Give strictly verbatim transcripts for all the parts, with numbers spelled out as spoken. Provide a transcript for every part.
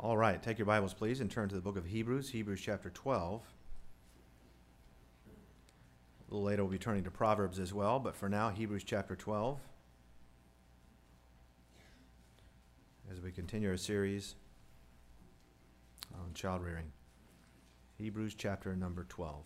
All right, take your Bibles, please, and turn to the book of Hebrews, Hebrews chapter twelve. A little later we'll be turning to Proverbs as well, but for now, Hebrews chapter twelve. As we continue our series on child rearing. Hebrews chapter number twelve.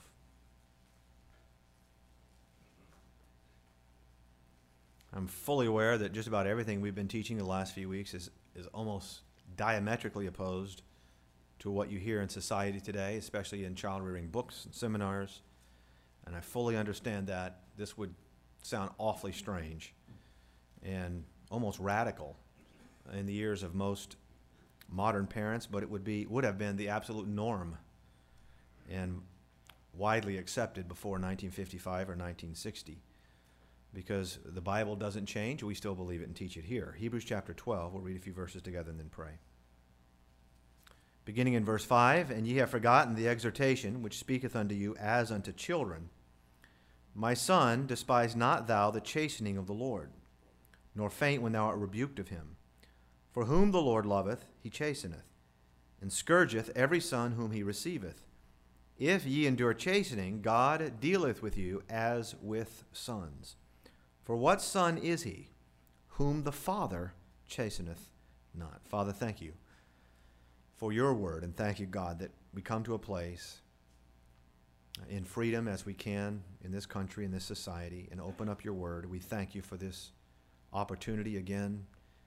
I'm fully aware that just about everything we've been teaching the last few weeks is, is almost diametrically opposed to what you hear in society today, especially in child rearing books and seminars. And I fully understand that this would sound awfully strange and almost radical in the ears of most modern parents, but it would be would have been the absolute norm and widely accepted before nineteen fifty-five or nineteen sixty. Because the Bible doesn't change, we still believe it and teach it here. Hebrews chapter twelve, we'll read a few verses together and then pray. Beginning in verse five, "And ye have forgotten the exhortation which speaketh unto you as unto children. My son, despise not thou the chastening of the Lord, nor faint when thou art rebuked of him. For whom the Lord loveth, he chasteneth, and scourgeth every son whom he receiveth. If ye endure chastening, God dealeth with you as with sons. For what son is he, whom the Father chasteneth not?" Father, thank you for your word, and thank you, God, that we come to a place in freedom as we can in this country, in this society, and open up your word. We thank you for this opportunity again,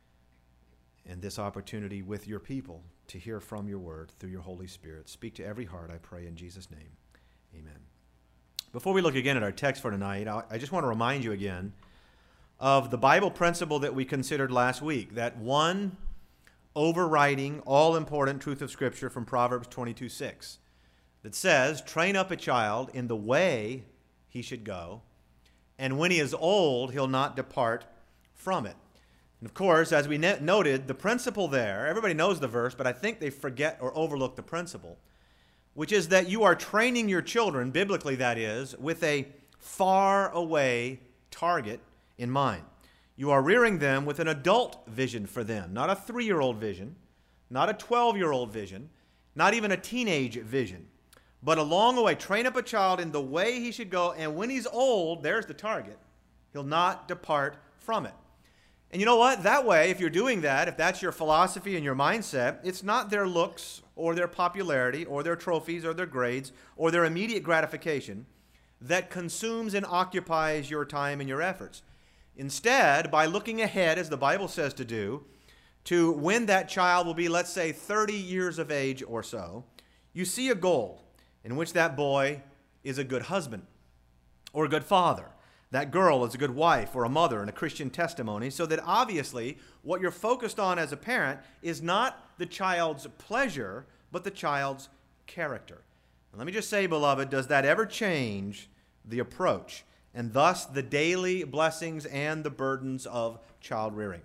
and this opportunity with your people to hear from your word through your Holy Spirit. Speak to every heart, I pray, in Jesus' name. Amen. Before we look again at our text for tonight, I just want to remind you again of the Bible principle that we considered last week, that one overriding, all-important truth of Scripture from Proverbs twenty-two six that says, "Train up a child in the way he should go, and when he is old, he'll not depart from it." And of course, as we noted, the principle there, everybody knows the verse, but I think they forget or overlook the principle, which is that you are training your children, biblically that is, with a far-away target in mind. You are rearing them with an adult vision for them, not a three-year-old vision, not a twelve-year-old vision, not even a teenage vision, but a long way. Train up a child in the way he should go, and when he's old, there's the target, he'll not depart from it. And you know what? That way, if you're doing that, if that's your philosophy and your mindset, it's not their looks or their popularity or their trophies or their grades or their immediate gratification that consumes and occupies your time and your efforts. Instead, by looking ahead, as the Bible says to do, to when that child will be, let's say, thirty years of age or so, you see a goal in which that boy is a good husband or a good father. That girl is a good wife or a mother and a Christian testimony, so that obviously what you're focused on as a parent is not the child's pleasure, but the child's character. And let me just say, beloved, does that ever change the approach and thus the daily blessings and the burdens of child rearing?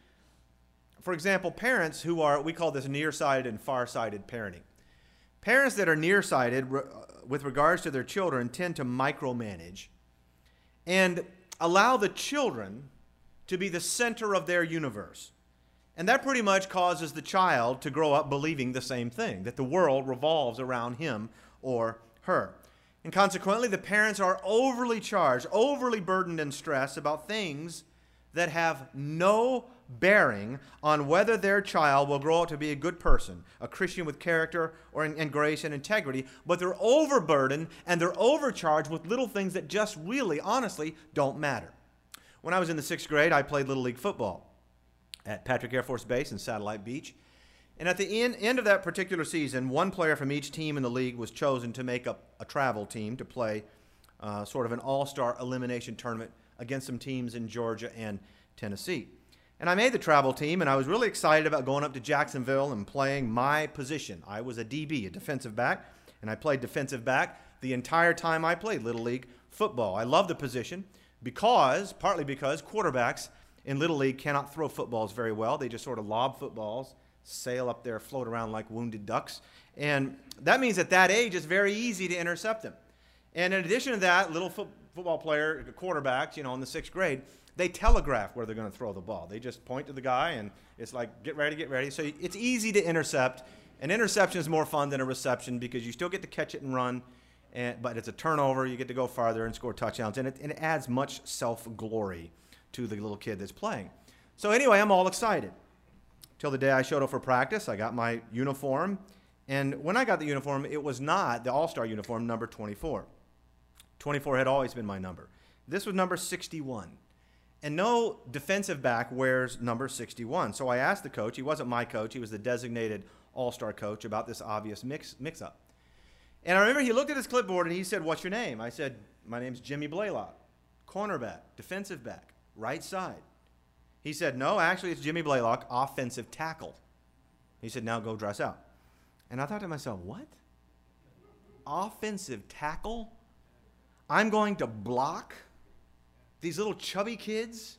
For example, parents who are, we call this nearsighted and farsighted parenting. Parents that are nearsighted with regards to their children tend to micromanage and allow the children to be the center of their universe. And that pretty much causes the child to grow up believing the same thing, that the world revolves around him or her. And consequently, the parents are overly charged, overly burdened and stressed about things that have no bearing on whether their child will grow up to be a good person, a Christian with character or in, in grace and integrity, but they're overburdened and they're overcharged with little things that just really, honestly, don't matter. When I was in the sixth grade, I played Little League football at Patrick Air Force Base in Satellite Beach. And at the end, end of that particular season, one player from each team in the league was chosen to make up a travel team to play uh, sort of an all-star elimination tournament against some teams in Georgia and Tennessee. And I made the travel team, and I was really excited about going up to Jacksonville and playing my position. I was a D B, a defensive back, and I played defensive back the entire time I played Little League football. I love the position because, partly because quarterbacks in Little League cannot throw footballs very well. They just sort of lob footballs, sail up there, float around like wounded ducks. And that means at that age, it's very easy to intercept them. And in addition to that, little fo- football player, quarterbacks, you know, in the sixth grade, They telegraph where they're going to throw the ball. They just point to the guy, and it's like, get ready, get ready. So it's easy to intercept. An interception is more fun than a reception because you still get to catch it and run, and, but it's a turnover. You get to go farther and score touchdowns, and it, and it adds much self-glory to the little kid that's playing. So anyway, I'm all excited. Till the day I showed up for practice, I got my uniform, and when I got the uniform, it was not the all-star uniform number twenty-four. twenty-four had always been my number. This was number sixty-one. And no defensive back wears number sixty-one. So I asked the coach, he wasn't my coach, he was the designated all-star coach, about this obvious mix, mix-up. And I remember he looked at his clipboard and he said, what's your name? I said, my name's Jimmy Blaylock, cornerback, defensive back, right side. He said, no, actually it's Jimmy Blaylock, offensive tackle. He said, now go dress out. And I thought to myself, what? Offensive tackle? I'm going to block these little chubby kids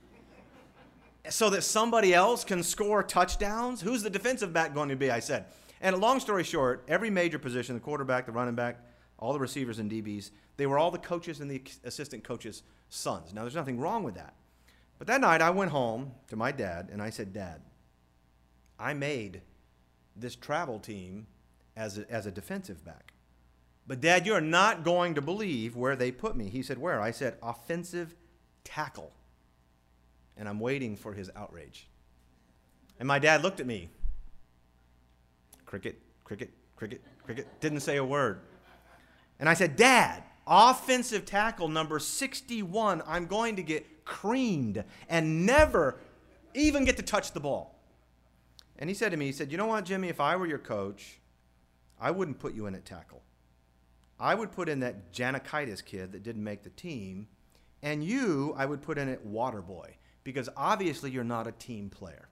so that somebody else can score touchdowns? Who's the defensive back going to be, I said. And long story short, every major position, the quarterback, the running back, all the receivers and D Bs, they were all the coaches and the assistant coaches' sons. Now, there's nothing wrong with that. But that night, I went home to my dad, and I said, Dad, I made this travel team as a, as a defensive back. But, Dad, you're not going to believe where they put me. He said, where? I said, offensive tackle. And I'm waiting for his outrage. And my dad looked at me. Cricket, cricket, cricket, cricket. Didn't say a word. And I said, Dad, offensive tackle number sixty-one, I'm going to get creamed and never even get to touch the ball. And he said to me, he said, you know what, Jimmy, if I were your coach, I wouldn't put you in at tackle. I would put in that Janikaitis kid that didn't make the team, and you, I would put in at water boy, because obviously you're not a team player.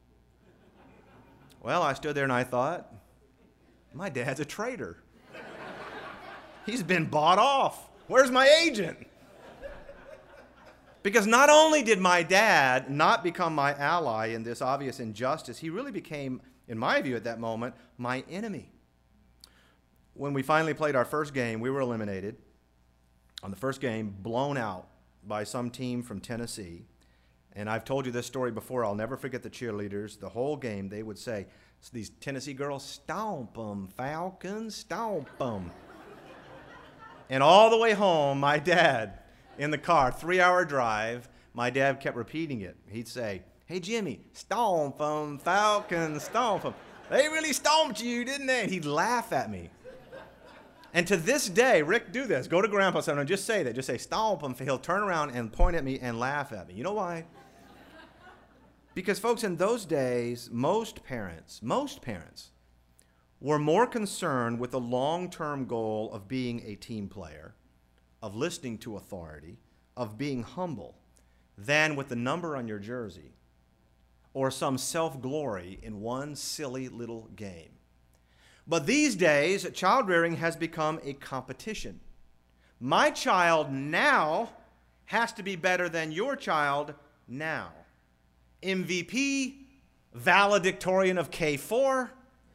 Well, I stood there and I thought, my dad's a traitor. He's been bought off. Where's my agent? Because not only did my dad not become my ally in this obvious injustice, he really became, in my view at that moment, my enemy. When we finally played our first game, we were eliminated on the first game, blown out by some team from Tennessee. And I've told you this story before. I'll never forget the cheerleaders. The whole game, they would say, these Tennessee girls, stomp 'em, Falcons, stomp 'em. And all the way home, my dad, in the car, three-hour drive, my dad kept repeating it. He'd say, hey, Jimmy, stomp 'em, Falcons, stomp 'em. They really stomped you, didn't they? And he'd laugh at me. And to this day, Rick, do this. Go to Grandpa sometime and just say that. Just say, stomp him. He'll turn around and point at me and laugh at me. You know why? Because, folks, in those days, most parents, most parents were more concerned with the long-term goal of being a team player, of listening to authority, of being humble, than with the number on your jersey or some self-glory in one silly little game. But these days, child rearing has become a competition. My child now has to be better than your child now. M V P, valedictorian of K four,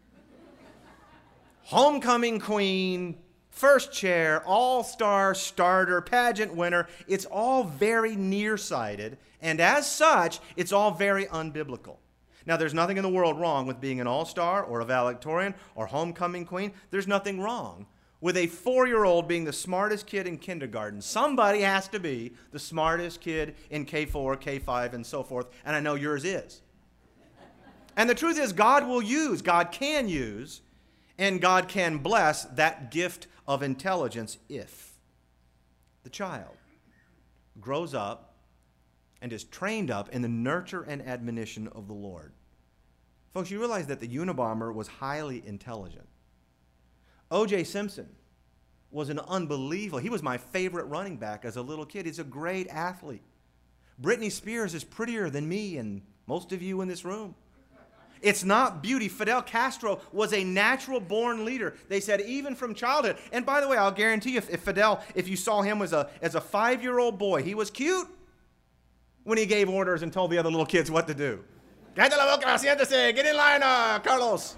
homecoming queen, first chair, all-star, starter, pageant winner. It's all very nearsighted, and as such, it's all very unbiblical. Now, there's nothing in the world wrong with being an all-star or a valedictorian or homecoming queen. There's nothing wrong with a four-year-old being the smartest kid in kindergarten. Somebody has to be the smartest kid in K four, K five, and so forth, and I know yours is. And the truth is, God will use, God can use, and God can bless that gift of intelligence if the child grows up and is trained up in the nurture and admonition of the Lord. Folks, you realize that the Unabomber was highly intelligent. O J Simpson was an unbelievable, he was my favorite running back as a little kid. He's a great athlete. Britney Spears is prettier than me and most of you in this room. It's not beauty. Fidel Castro was a natural-born leader. They said even from childhood. And by the way, I'll guarantee you, if, if Fidel, if you saw him as a, as a five-year-old boy, he was cute when he gave orders and told the other little kids what to do. Cállate la boca, siéntese, get in line, uh, Carlos.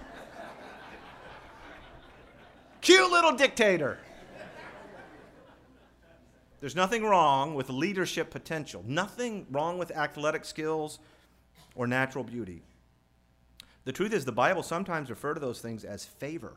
Cute little dictator. There's nothing wrong with leadership potential. Nothing wrong with athletic skills or natural beauty. The truth is, the Bible sometimes refers to those things as favor.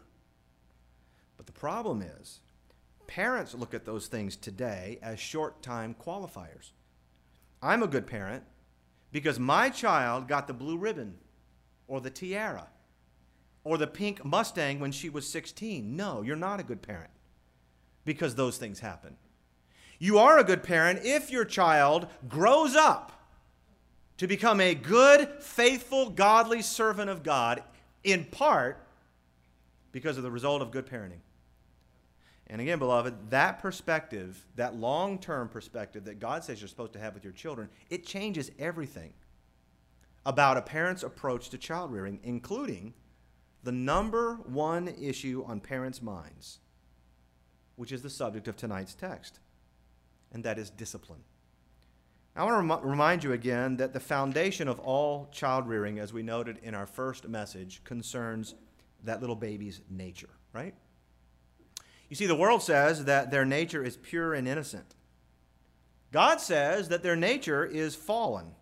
But the problem is, parents look at those things today as short-time qualifiers. I'm a good parent because my child got the blue ribbon or the tiara or the pink Mustang when she was sixteen. No, you're not a good parent because those things happen. You are a good parent if your child grows up to become a good, faithful, godly servant of God, in part because of the result of good parenting. And again, beloved, that perspective, that long-term perspective that God says you're supposed to have with your children, it changes everything about a parent's approach to child rearing, including the number one issue on parents' minds, which is the subject of tonight's text, and that is discipline. I want to rem- remind you again that the foundation of all child rearing, as we noted in our first message, concerns that little baby's nature, right? You see, the world says that their nature is pure and innocent. God says that their nature is fallen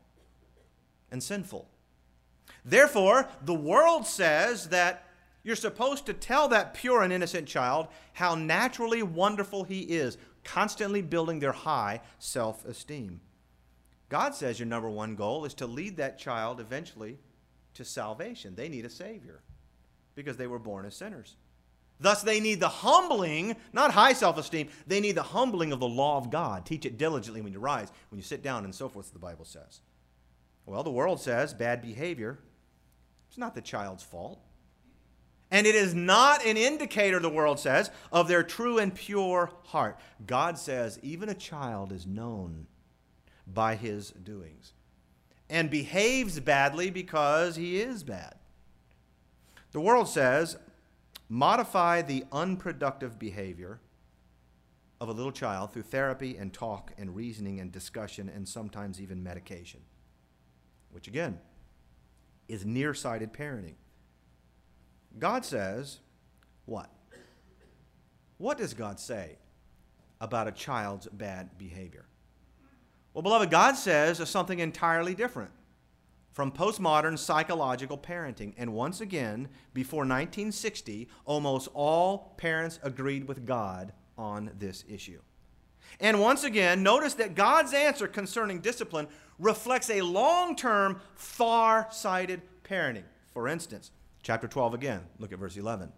and sinful. Therefore, the world says that you're supposed to tell that pure and innocent child how naturally wonderful he is, constantly building their high self-esteem. God says your number one goal is to lead that child eventually to salvation. They need a Savior because they were born as sinners. Thus, they need the humbling, not high self-esteem, they need the humbling of the law of God. Teach it diligently when you rise, when you sit down, and so forth, the Bible says. Well, the world says bad behavior is not the child's fault. And it is not an indicator, the world says, of their true and pure heart. God says even a child is known by his doings and behaves badly because he is bad. The world says modify the unproductive behavior of a little child through therapy and talk and reasoning and discussion and sometimes even medication, which again is nearsighted parenting. God says what? What does God say about a child's bad behavior? Well, beloved, God says something entirely different from postmodern psychological parenting. And once again, before nineteen sixty, almost all parents agreed with God on this issue. And once again, notice that God's answer concerning discipline reflects a long-term, far-sighted parenting. For instance, chapter twelve again, look at verse eleven.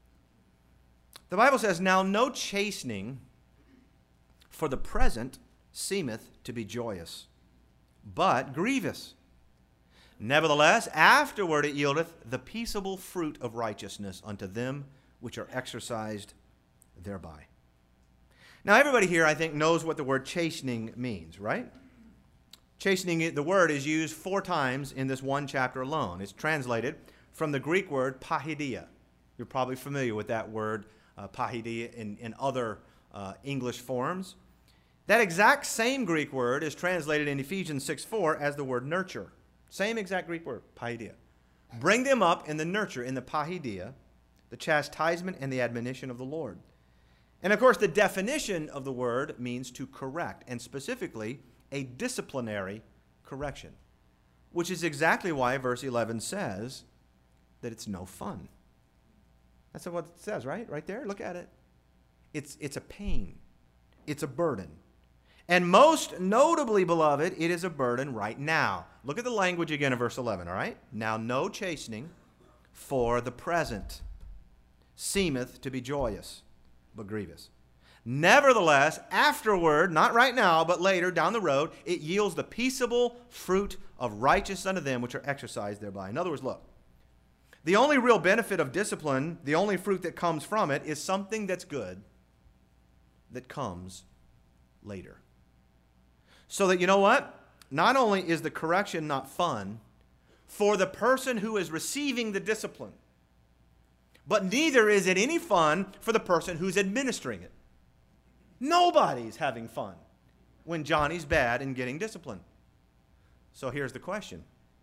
The Bible says, "Now no chastening for the present seemeth to be joyous, but grievous. Nevertheless, afterward it yieldeth the peaceable fruit of righteousness unto them which are exercised thereby." Now, everybody here, I think, knows what the word chastening means, right? Chastening, the word is used four times in this one chapter alone. It's translated from the Greek word paideia. You're probably familiar with that word, uh, paideia, in, in other uh, English forms. That exact same Greek word is translated in Ephesians six four as the word nurture. Same exact Greek word, paideia. Bring them up in the nurture, in the paideia, the chastisement and the admonition of the Lord. And of course, the definition of the word means to correct, and specifically a disciplinary correction, which is exactly why verse eleven says that it's no fun. That's what it says, right? Right there, look at it. It's, it's a pain. It's a burden. And most notably, beloved, it is a burden right now. Look at the language again in verse eleven, all right? "Now no chastening for the present seemeth to be joyous, but grievous. Nevertheless, afterward," not right now, but later, down the road, "it yields the peaceable fruit of righteousness unto them which are exercised thereby." In other words, look, the only real benefit of discipline, the only fruit that comes from it, is something that's good that comes later. So that, you know what? Not only is the correction not fun for the person who is receiving the discipline, but neither is it any fun for the person who's administering it. Nobody's having fun when Johnny's bad and getting discipline. So here's the question.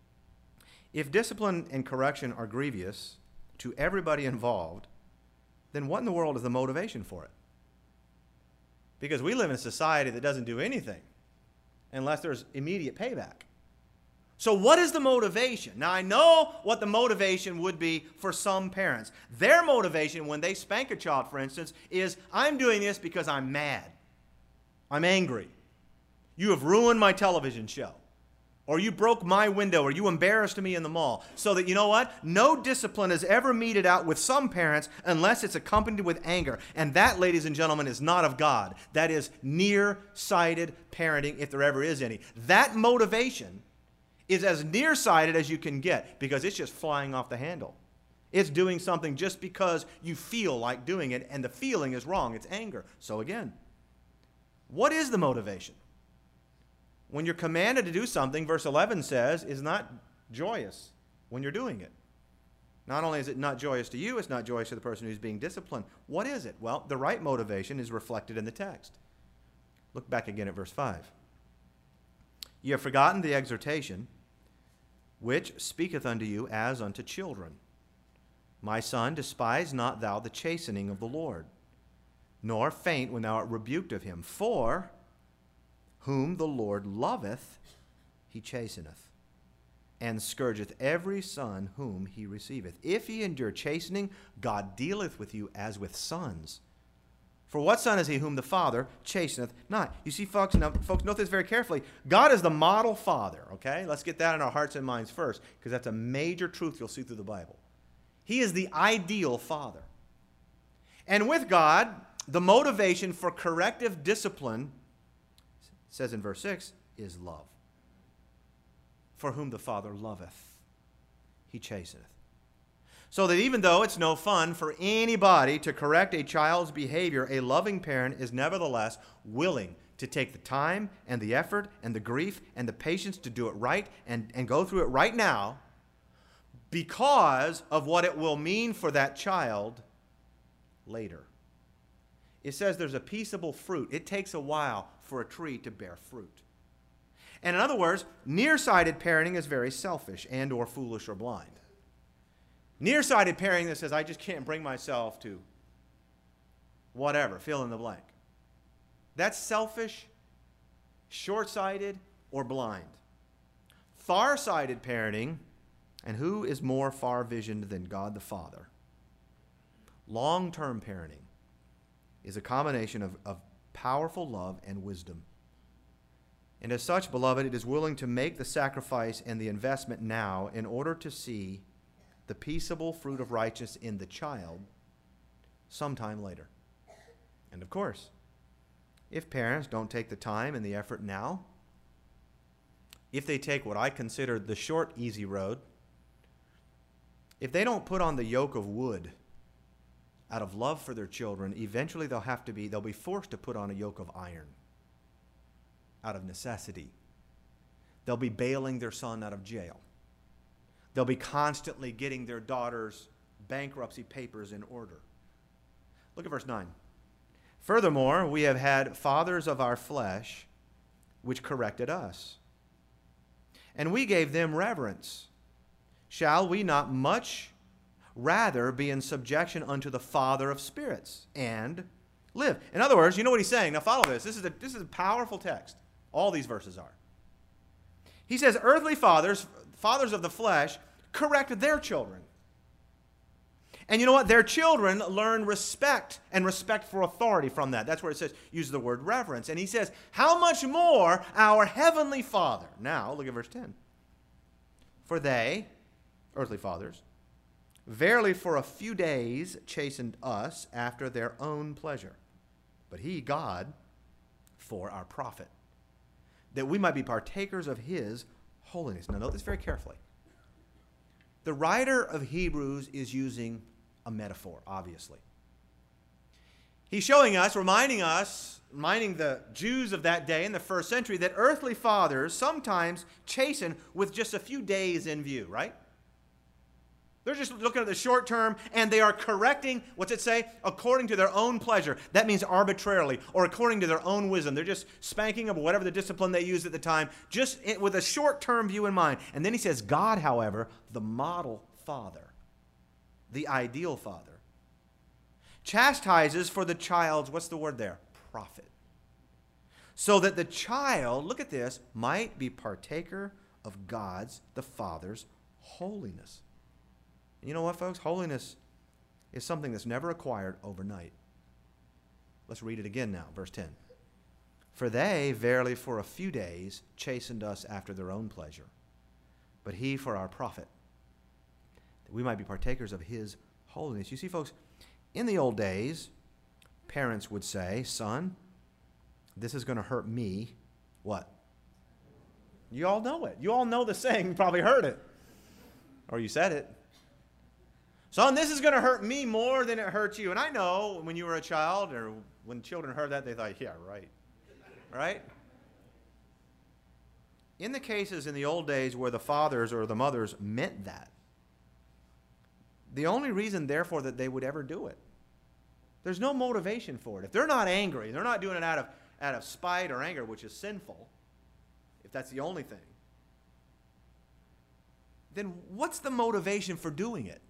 If discipline and correction are grievous to everybody involved, then what in the world is the motivation for it? Because we live in a society that doesn't do anything unless there's immediate payback. So what is the motivation? Now, I know what the motivation would be for some parents. Their motivation when they spank a child, for instance, is, I'm doing this because I'm mad. I'm angry. You have ruined my television show. Or you broke my window, or you embarrassed me in the mall. So that, you know what? No discipline is ever meted out with some parents unless it's accompanied with anger. And that, ladies and gentlemen, is not of God. That is nearsighted parenting, if there ever is any. That motivation is as nearsighted as you can get, because it's just flying off the handle. It's doing something just because you feel like doing it, and the feeling is wrong. It's anger. So again, what is the motivation? When you're commanded to do something, verse eleven says, is not joyous when you're doing it. Not only is it not joyous to you, it's not joyous to the person who's being disciplined. What is it? Well, the right motivation is reflected in the text. Look back again at verse five. You have forgotten the exhortation which speaketh unto you as unto children. My son, despise not thou the chastening of the Lord, nor faint when thou art rebuked of him. For whom the Lord loveth, he chasteneth, and scourgeth every son whom he receiveth. If ye endure chastening, God dealeth with you as with sons. For what son is he whom the Father chasteneth not? You see, folks, now, folks, note this very carefully. God is the model father, okay? Let's get that in our hearts and minds first, because that's a major truth you'll see through the Bible. He is the ideal father. And with God, the motivation for corrective discipline, it says in verse six, is love. For whom the Father loveth, he chasteneth. So that even though it's no fun for anybody to correct a child's behavior, a loving parent is nevertheless willing to take the time and the effort and the grief and the patience to do it right and, and go through it right now, because of what it will mean for that child later. It says there's a peaceable fruit. It takes a while for a tree to bear fruit. And in other words, nearsighted parenting is very selfish and or foolish or blind. Nearsighted parenting that says, I just can't bring myself to whatever, fill in the blank. That's selfish, short-sighted, or blind. Far-sighted parenting, and who is more far-visioned than God the Father? Long-term parenting is a combination of, of powerful love and wisdom. And as such, beloved, it is willing to make the sacrifice and the investment now in order to see the peaceable fruit of righteousness in the child sometime later. And of course, if parents don't take the time and the effort now, if they take what I consider the short, easy road, if they don't put on the yoke of wood out of love for their children, eventually they'll have to be, they'll be forced to put on a yoke of iron out of necessity. They'll be bailing their son out of jail. They'll be constantly getting their daughter's bankruptcy papers in order. Look at verse nine. Furthermore, we have had fathers of our flesh which corrected us, and we gave them reverence. Shall we not much rather be in subjection unto the Father of spirits and live? In other words, you know what he's saying. Now follow this. This is a, this is a powerful text. All these verses are. He says, earthly fathers, fathers of the flesh, correct their children. And you know what? Their children learn respect and respect for authority from that. That's where it says, use the word reverence. And he says, how much more our heavenly Father? Now, look at verse ten. For they, earthly fathers, verily for a few days chastened us after their own pleasure. But he, God, for our profit, that we might be partakers of his holiness. Now note this very carefully. The writer of Hebrews is using a metaphor, obviously. He's showing us, reminding us, reminding the Jews of that day in the first century that earthly fathers sometimes chasten with just a few days in view, right? They're just looking at the short term, and they are correcting, what's it say? According to their own pleasure. That means arbitrarily, or according to their own wisdom. They're just spanking them, whatever the discipline they used at the time, just with a short-term view in mind. And then he says, God, however, the model father, the ideal father, chastises for the child's, what's the word there? Profit. so that the child, look at this, might be partaker of God's, the Father's, holiness. And you know what, folks? Holiness is something that's never acquired overnight. Let's read it again now, verse ten. For they, verily, for a few days chastened us after their own pleasure, but he for our profit, that we might be partakers of his holiness. You see, folks, in the old days, parents would say, son, this is going to hurt me. What? You all know it. You all know the saying. You probably heard it. Or you said it. Son, this is going to hurt me more than it hurts you. And I know when you were a child, or when children heard that, they thought, yeah, right. Right? In the cases in the old days where the fathers or the mothers meant that, the only reason, therefore, that they would ever do it, there's no motivation for it. If they're not angry, they're not doing it out of, out of spite or anger, which is sinful, if that's the only thing, then what's the motivation for doing it?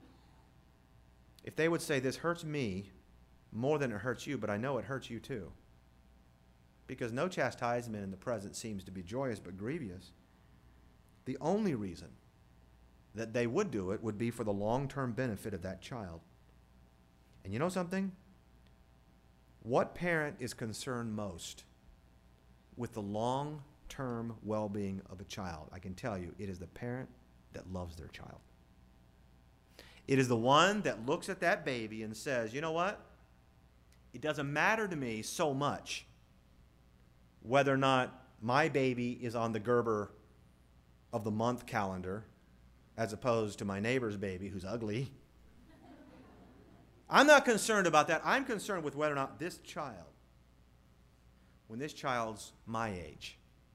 If they would say, this hurts me more than it hurts you, but I know it hurts you too. Because no chastisement in the present seems to be joyous but grievous. The only reason that they would do it would be for the long-term benefit of that child. And you know something? What parent is concerned most with the long-term well-being of a child? I can tell you, it is the parent that loves their child. It is the one that looks at that baby and says, you know what? It doesn't matter to me so much whether or not my baby is on the Gerber of the month calendar as opposed to my neighbor's baby who's ugly. I'm not concerned about that. I'm concerned with whether or not this child, when this child's my age,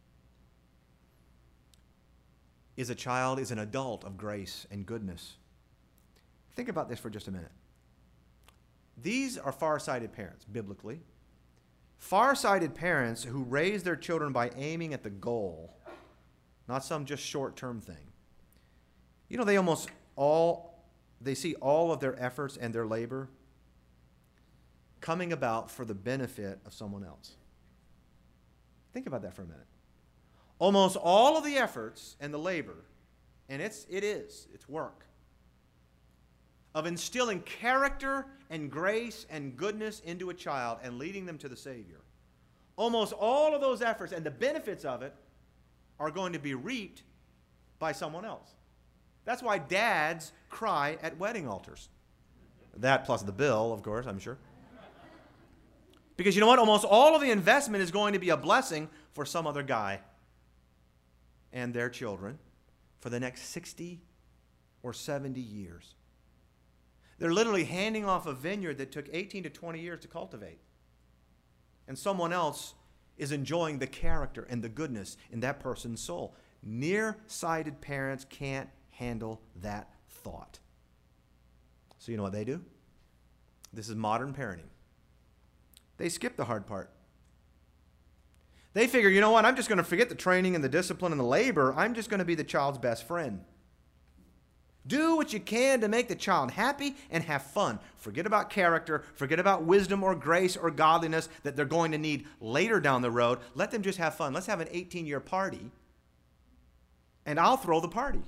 is a child, is an adult of grace and goodness. Think about this for just a minute. These are far-sighted parents, biblically. Far-sighted parents who raise their children by aiming at the goal, not some just short-term thing. You know, they almost all, they see all of their efforts and their labor coming about for the benefit of someone else. Think about that for a minute. Almost all of the efforts and the labor, and it's, it is, it's work, of instilling character and grace and goodness into a child and leading them to the Savior. Almost all of those efforts and the benefits of it are going to be reaped by someone else. That's why dads cry at wedding altars. That plus the bill, of course, I'm sure. Because you know what? Almost all of the investment is going to be a blessing for some other guy and their children for the next sixty or seventy years. They're literally handing off a vineyard that took eighteen to twenty years to cultivate. And someone else is enjoying the character and the goodness in that person's soul. Nearsighted parents can't handle that thought. So you know what they do? This is modern parenting. They skip the hard part. They figure, you know what, I'm just going to forget the training and the discipline and the labor. I'm just going to be the child's best friend. Do what you can to make the child happy and have fun. Forget about character. Forget about wisdom or grace or godliness that they're going to need later down the road. Let them just have fun. Let's have an eighteen-year party, and I'll throw the party.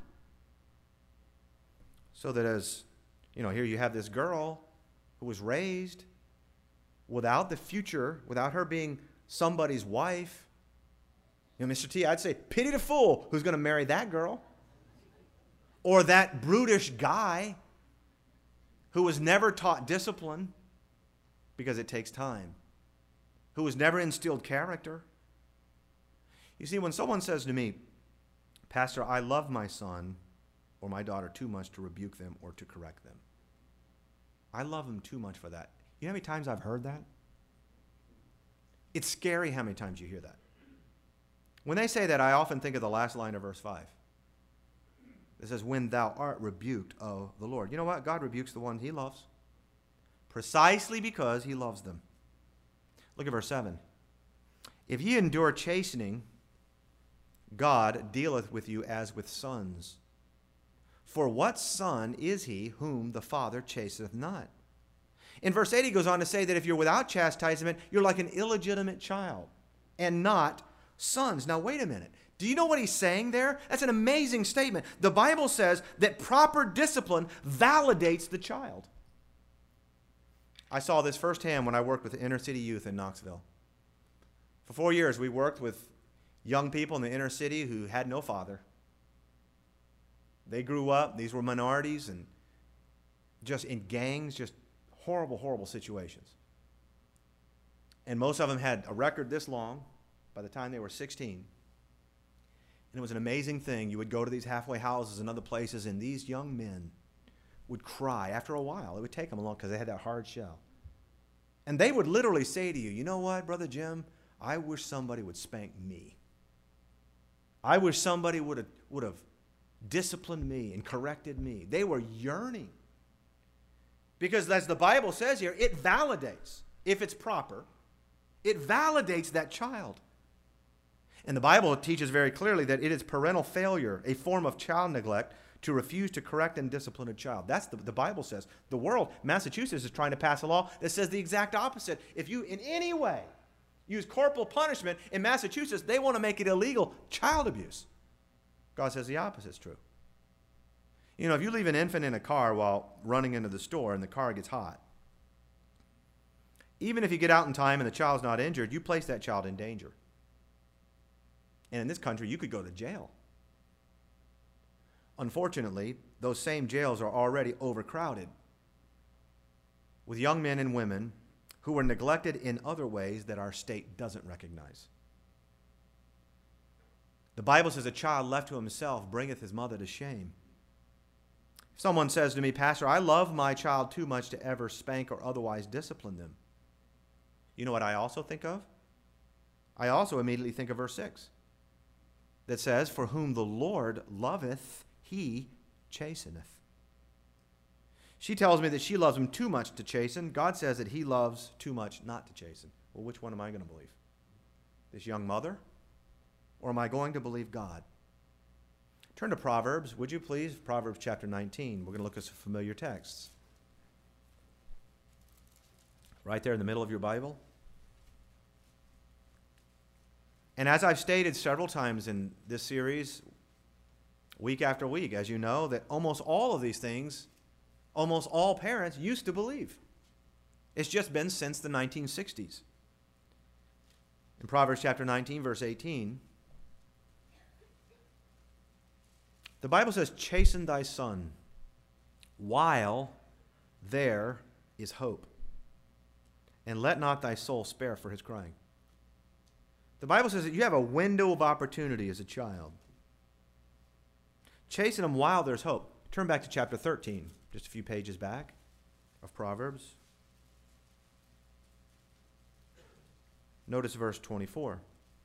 So that as, you know, here you have this girl who was raised without the future, without her being somebody's wife. You know, Mister T, I'd say, pity the fool who's going to marry that girl. Or that brutish guy who was never taught discipline because it takes time, who was never instilled character. You see, when someone says to me, Pastor, I love my son or my daughter too much to rebuke them or to correct them. I love them too much for that. You know how many times I've heard that? It's scary how many times you hear that. When they say that, I often think of the last line of verse five. It says, when thou art rebuked of the Lord. You know what? God rebukes the one he loves precisely because he loves them. Look at verse seven. If ye endure chastening, God dealeth with you as with sons. For what son is he whom the Father chasteneth not? In verse eight, he goes on to say that if you're without chastisement, you're like an illegitimate child. and not sons. Now, wait a minute. Do you know what he's saying there? That's an amazing statement. The Bible says that proper discipline validates the child. I saw this firsthand when I worked with inner city youth in Knoxville. For four years, we worked with young people in the inner city who had no father. They grew up, these were minorities, and just in gangs, just horrible, horrible situations. And most of them had a record this long by the time they were sixteen. And it was an amazing thing. You would go to these halfway houses and other places, and these young men would cry. After a while, it would take them along because they had that hard shell. And they would literally say to you, you know what, Brother Jim, I wish somebody would spank me. I wish somebody would have, would have disciplined me and corrected me. They were yearning. Because as the Bible says here, it validates, if it's proper, it validates that child. And the Bible teaches very clearly that it is parental failure, a form of child neglect, to refuse to correct and discipline a child. That's the, the Bible says. The world, Massachusetts, is trying to pass a law that says the exact opposite. If you in any way use corporal punishment in Massachusetts, they want to make it illegal child abuse. God says the opposite is true. You know, if you leave an infant in a car while running into the store and the car gets hot, even if you get out in time and the child's not injured, you place that child in danger. And in this country, you could go to jail. Unfortunately, those same jails are already overcrowded with young men and women who were neglected in other ways that our state doesn't recognize. The Bible says a child left to himself bringeth his mother to shame. If someone says to me, Pastor, I love my child too much to ever spank or otherwise discipline them, you know what I also think of? I also immediately think of verse six that says, for whom the Lord loveth, he chasteneth. She tells me that she loves him too much to chasten. God says that he loves too much not to chasten. Well, which one am I going to believe? This young mother? Or am I going to believe God? Turn to Proverbs, would you please? Proverbs chapter nineteen. We're going to look at some familiar texts. Right there in the middle of your Bible. And as I've stated several times in this series, week after week, as you know, that almost all of these things, almost all parents used to believe. It's just been since the nineteen sixties. In Proverbs chapter nineteen, verse eighteen, the Bible says, chasten thy son while there is hope, and let not thy soul spare for his crying. The Bible says that you have a window of opportunity as a child. Chasten him while there's hope. Turn back to chapter thirteen, just a few pages back of Proverbs. Notice verse twenty-four.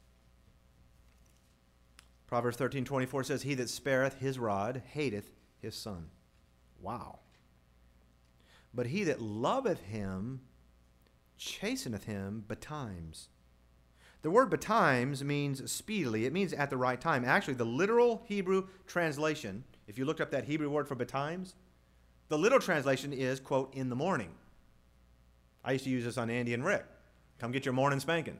Proverbs thirteen twenty-four says, he that spareth his rod hateth his son. Wow. But he that loveth him chasteneth him betimes. The word betimes means speedily. It means at the right time. Actually, the literal Hebrew translation, if you looked up that Hebrew word for betimes, the literal translation is, quote, in the morning. I used to use this on Andy and Rick. Come get your morning spanking.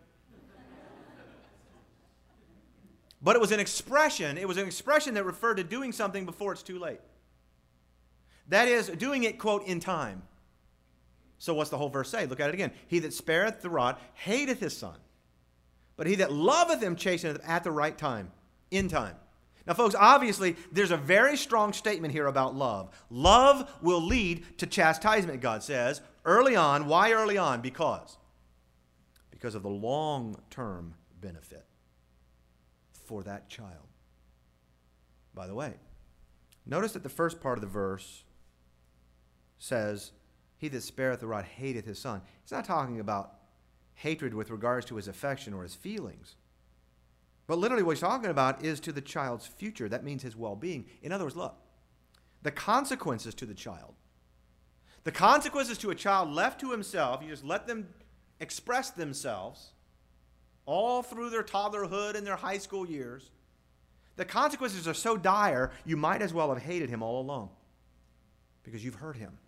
But it was an expression. It was an expression that referred to doing something before it's too late. That is, doing it, quote, in time. So what's the whole verse say? Look at it again. He that spareth the rod hateth his son. But he that loveth him chasteneth at the right time, in time. Now, folks, obviously, there's a very strong statement here about love. Love will lead to chastisement, God says. Early on. Why early on? Because. Because of the long-term benefit for that child. By the way, notice that the first part of the verse says, he that spareth the rod hateth his son. It's not talking about hatred with regards to his affection or his feelings. But literally what he's talking about is to the child's future. That means his well-being. In other words, look, the consequences to the child. The consequences to a child left to himself, you just let them express themselves all through their toddlerhood and their high school years. The consequences are so dire, you might as well have hated him all along because you've hurt him.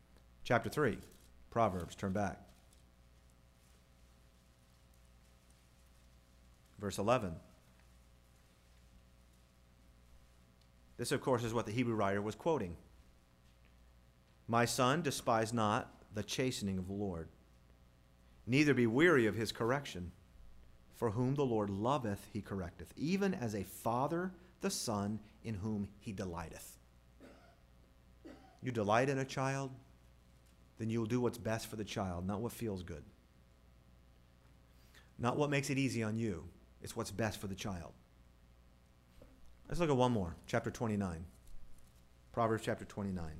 Chapter three, Proverbs, turn back. Verse eleven. This, of course, is what the Hebrew writer was quoting. My son, despise not the chastening of the Lord, neither be weary of his correction. For whom the Lord loveth, he correcteth, even as a father the son in whom he delighteth. You delight in a child, then you'll do what's best for the child, not what feels good. Not what makes it easy on you. It's what's best for the child. Let's look at one more, chapter twenty-nine. Proverbs chapter twenty-nine.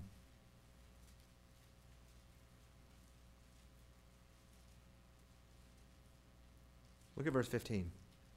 Look at verse fifteen.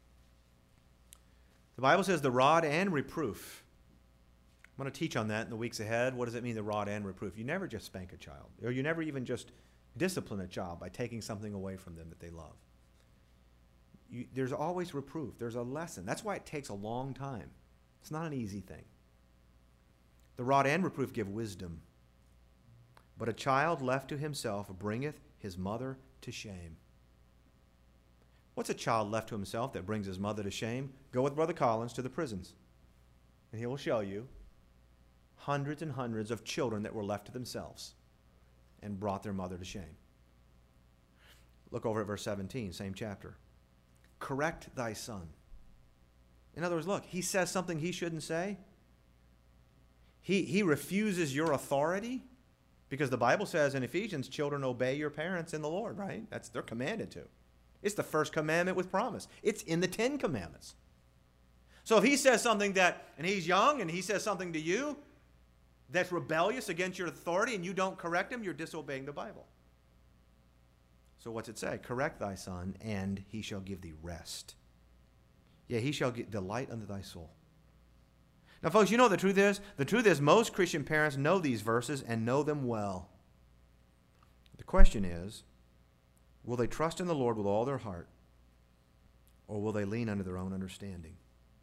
The Bible says the rod and reproof. I'm going to teach on that in the weeks ahead. What does it mean, the rod and reproof? You never just spank a child, or you never even just discipline a child by taking something away from them that they love. You, there's always reproof. There's a lesson. That's why it takes a long time. It's not an easy thing. The rod and reproof give wisdom, but a child left to himself bringeth his mother to shame. What's a child left to himself that brings his mother to shame? Go with Brother Collins to the prisons, and he will show you hundreds and hundreds of children that were left to themselves and brought their mother to shame. Look over at verse seventeen, same chapter. Correct thy son. In other words, look, he says something he shouldn't say. He, he refuses your authority, because the Bible says in Ephesians, children, obey your parents in the Lord, right? That's, they're commanded to. It's the first commandment with promise. It's in the Ten Commandments. So if he says something that, and he's young, and he says something to you that's rebellious against your authority, and you don't correct him, you're disobeying the Bible. So what's it say? Correct thy son, and he shall give thee rest. Yeah, he shall get delight unto thy soul. Now, folks, you know what the truth is? The truth is most Christian parents know these verses and know them well. The question is, will they trust in the Lord with all their heart, or will they lean unto their own understanding?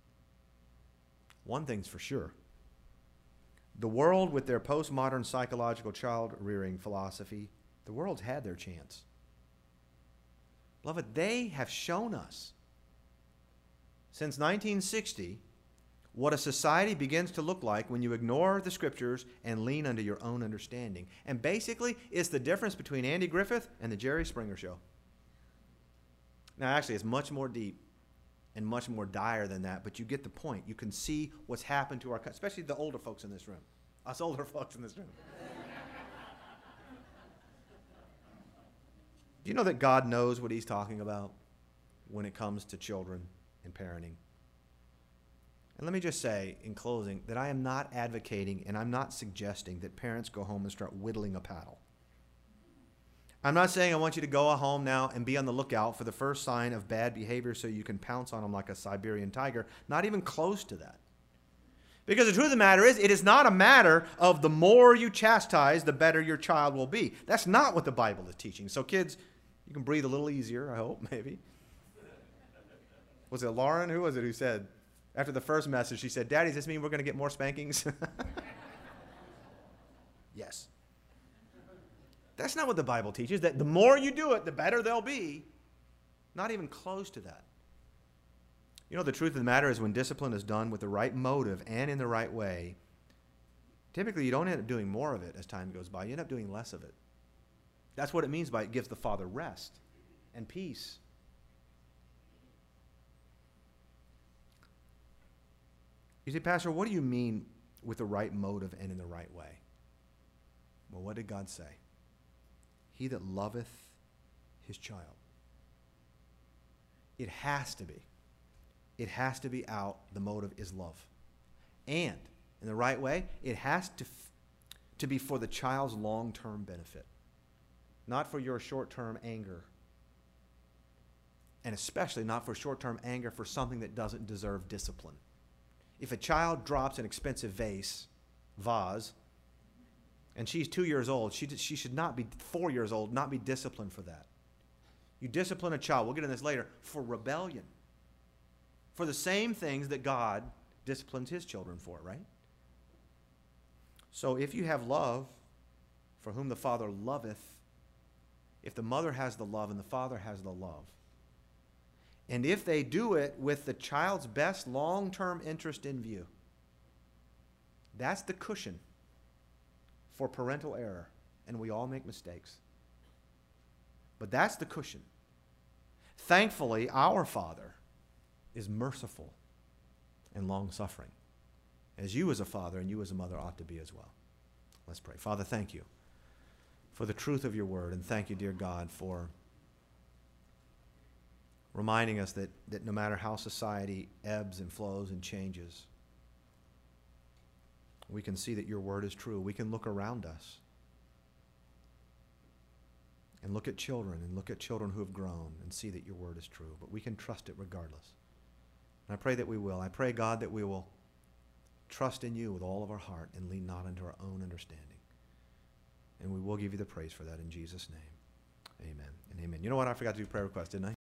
One thing's for sure. The world, with their postmodern psychological child-rearing philosophy, the world's had their chance. Beloved, they have shown us since nineteen sixty what a society begins to look like when you ignore the Scriptures and lean unto your own understanding. And basically, it's the difference between Andy Griffith and the Jerry Springer Show. Now, actually, it's much more deep and much more dire than that, but you get the point. You can see what's happened to our country, especially the older folks in this room. Us older folks in this room. Do you know that God knows what he's talking about when it comes to children and parenting? And let me just say, in closing, that I am not advocating and I'm not suggesting that parents go home and start whittling a paddle. I'm not saying I want you to go home now and be on the lookout for the first sign of bad behavior so you can pounce on them like a Siberian tiger. Not even close to that. Because the truth of the matter is, it is not a matter of the more you chastise, the better your child will be. That's not what the Bible is teaching. So kids, you can breathe a little easier, I hope, maybe. Was it Lauren? Who was it who said, after the first message, she said, Daddy, does this mean we're going to get more spankings? Yes. That's not what the Bible teaches, that the more you do it, the better they'll be. Not even close to that. You know, the truth of the matter is when discipline is done with the right motive and in the right way, typically you don't end up doing more of it as time goes by. You end up doing less of it. That's what it means by it gives the father rest and peace. You say, Pastor, what do you mean with the right motive and in the right way? Well, what did God say? He that loveth his child. It has to be. It has to be out. The motive is love. And in the right way, it has to, f- to be for the child's long-term benefit, not for your short-term anger. And especially not for short-term anger for something that doesn't deserve discipline. If a child drops an expensive vase, vase, and she's two years old, she, she should not be, four years old, not be disciplined for that. You discipline a child, we'll get into this later, for rebellion. For the same things that God disciplines his children for, right? So if you have love for whom the Father loveth, if the mother has the love and the father has the love, And if they do it with the child's best long-term interest in view, that's the cushion for parental error. And we all make mistakes. But that's the cushion. Thankfully, our Father is merciful and long-suffering, as you as a father and you as a mother ought to be as well. Let's pray. Father, thank you for the truth of your word, and thank you, dear God, for reminding us that, that no matter how society ebbs and flows and changes, we can see that your word is true. We can look around us and look at children and look at children who have grown and see that your word is true. But we can trust it regardless. And I pray that we will. I pray, God, that we will trust in you with all of our heart and lean not unto our own understanding. And we will give you the praise for that in Jesus' name. Amen and amen. You know what? I forgot to do prayer request, didn't I?